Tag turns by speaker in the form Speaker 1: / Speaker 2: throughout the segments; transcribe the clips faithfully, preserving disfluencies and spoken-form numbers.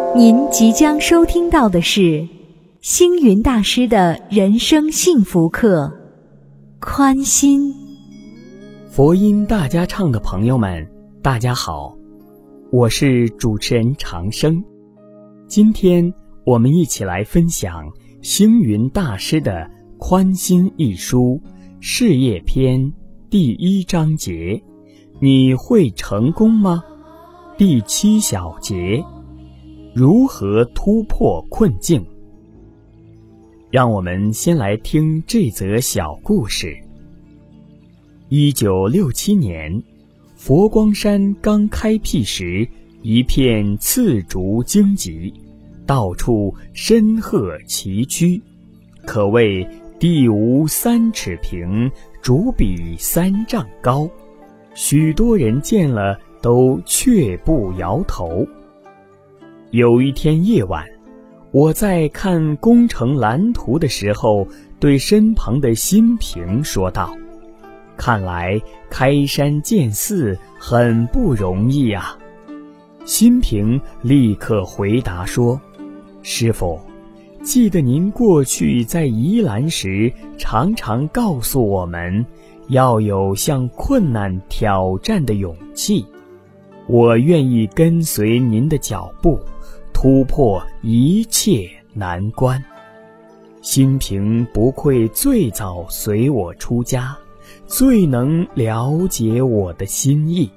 Speaker 1: 您即将收听到的是星云大师的人生幸福课，宽心。
Speaker 2: 佛音大家唱的朋友们，大家好，我是主持人长生。今天我们一起来分享星云大师的《宽心》一书事业篇第一章节，你会成功吗？第七小节，如何突破困境？让我们先来听这则小故事。一九六七年，佛光山刚开辟时，一片刺竹荆棘，到处深壑崎岖，可谓地无三尺平，竹比三丈高。许多人见了都却步摇头。有一天夜晚，我在看工程蓝图的时候，对身旁的新平说道：看来开山建寺很不容易啊。新平立刻回答说：师父，记得您过去在宜兰时常常告诉我们，要有向困难挑战的勇气。我愿意跟随您的脚步，突破一切难关。新平不愧最早随我出家，最能了解我的心意。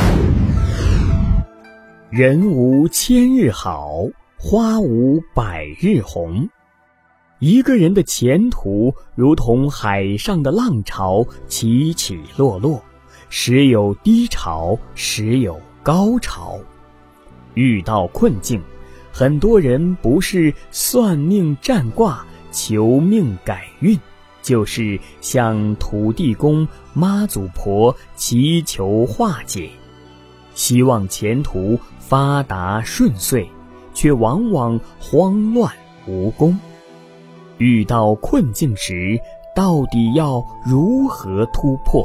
Speaker 2: 人无千日好，花无百日红。一个人的前途如同海上的浪潮，起起落落，时有低潮，时有高潮。遇到困境，很多人不是算命占卦求命改运，就是向土地公妈祖婆祈求化解，希望前途发达顺遂，却往往慌乱无功。遇到困境时，到底要如何突破？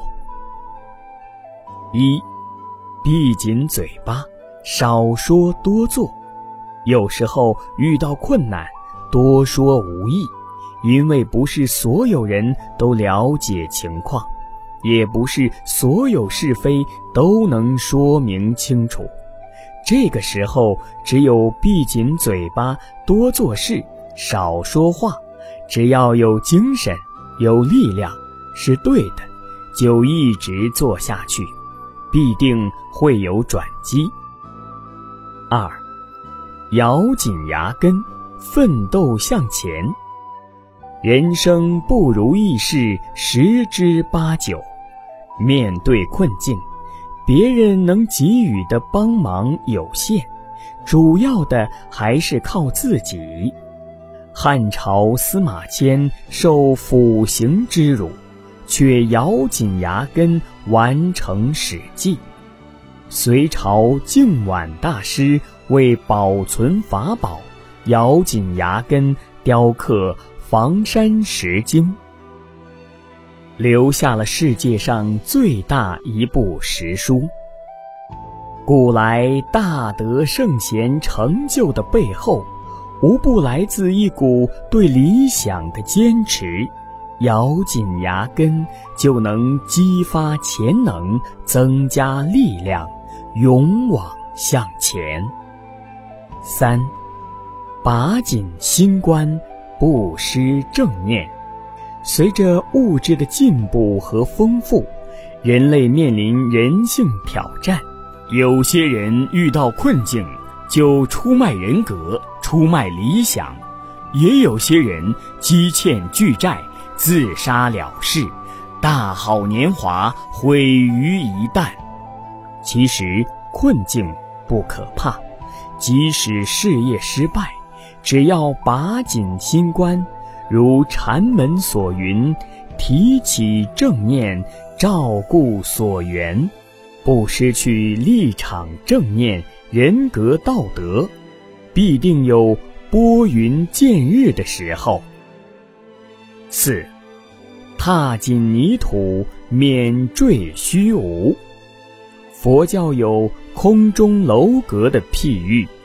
Speaker 2: 一，闭紧嘴巴，少说多做。有时候遇到困难，多说无益，因为不是所有人都了解情况，也不是所有是非都能说明清楚。这个时候只有闭紧嘴巴，多做事，少说话，只要有精神有力量是对的，就一直做下去，必定会有转机。二，咬紧牙根，奋斗向前。人生不如意事十之八九，面对困境，别人能给予的帮忙有限，主要的还是靠自己。汉朝司马迁受腐刑之辱，却咬紧牙根完成史记。隋朝净晚大师为保存法宝，咬紧牙根雕刻房山石经，留下了世界上最大一部石书。古来大德圣贤成就的背后，无不来自一股对理想的坚持，咬紧牙根就能激发潜能，增加力量，勇往向前。三，把紧心关，不失正念。随着物质的进步和丰富，人类面临人性挑战。有些人遇到困境就出卖人格，出卖理想，也有些人积欠巨债，自杀了事，大好年华毁于一旦。其实困境不可怕，即使事业失败，只要把紧心关，如禅门所云，提起正念，照顾所缘，不失去立场正念，人格道德，必定有拨云见日的时候。四，踏进泥土，免坠虚无。佛教有空中楼阁的譬喻，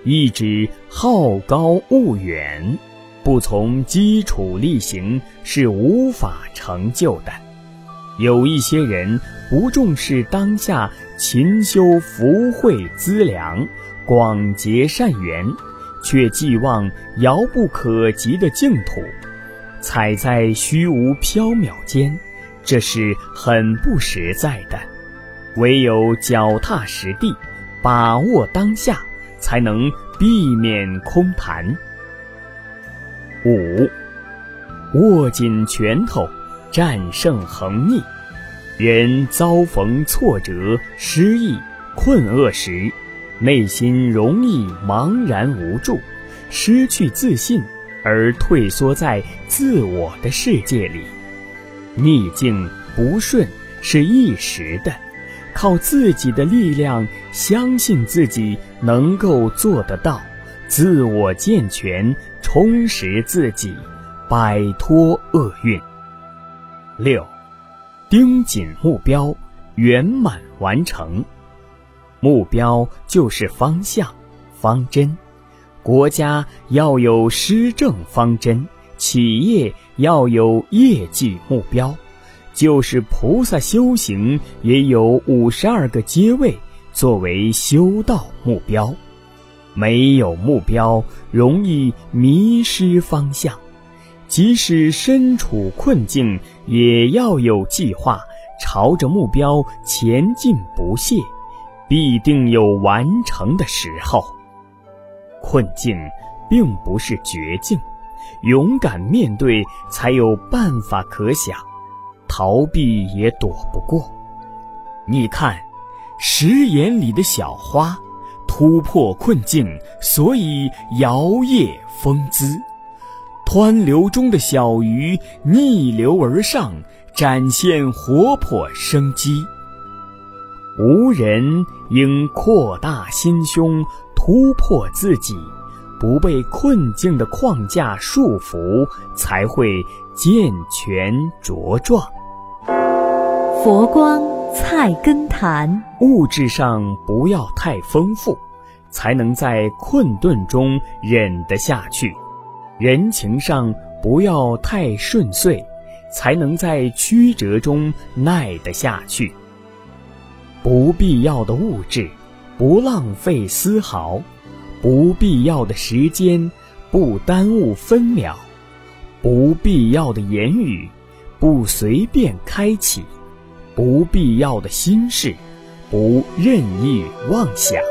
Speaker 2: 意指好高骛远，不从基础力行是无法成就的。有一些人不重视当下勤修福慧资粮，广结善缘，却寄望遥不可及的净土，踩在虚无缥缈间，这是很不实在的。唯有脚踏实地，把握当下，才能避免空谈。五，握紧拳头，战胜横逆。人遭逢挫折、失意、困厄时，内心容易茫然无助，失去自信，而退缩在自我的世界里。逆境不顺是一时的，靠自己的力量，相信自己能够做得到，自我健全，充实自己，摆脱厄运。六，盯紧目标，圆满完成。目标就是方向、方针。国家要有施政方针，企业要有业绩目标，就是菩萨修行也有五十二个阶位作为修道目标。没有目标，容易迷失方向。即使身处困境，也要有计划，朝着目标前进不懈，必定有完成的时候。困境并不是绝境，勇敢面对才有办法可想，逃避也躲不过。你看，食盐里的小花，突破困境，所以摇曳风姿；湍流中的小鱼，逆流而上，展现活泼生机。吾人应扩大心胸，突破自己，不被困境的框架束缚，才会健全茁壮。
Speaker 1: 佛光菜根谭：
Speaker 2: 物质上不要太丰富，才能在困顿中忍得下去；人情上不要太顺遂，才能在曲折中耐得下去。不必要的物质，不浪费丝毫；不必要的时间，不耽误分秒；不必要的言语，不随便开启；不必要的心事，不任意妄想。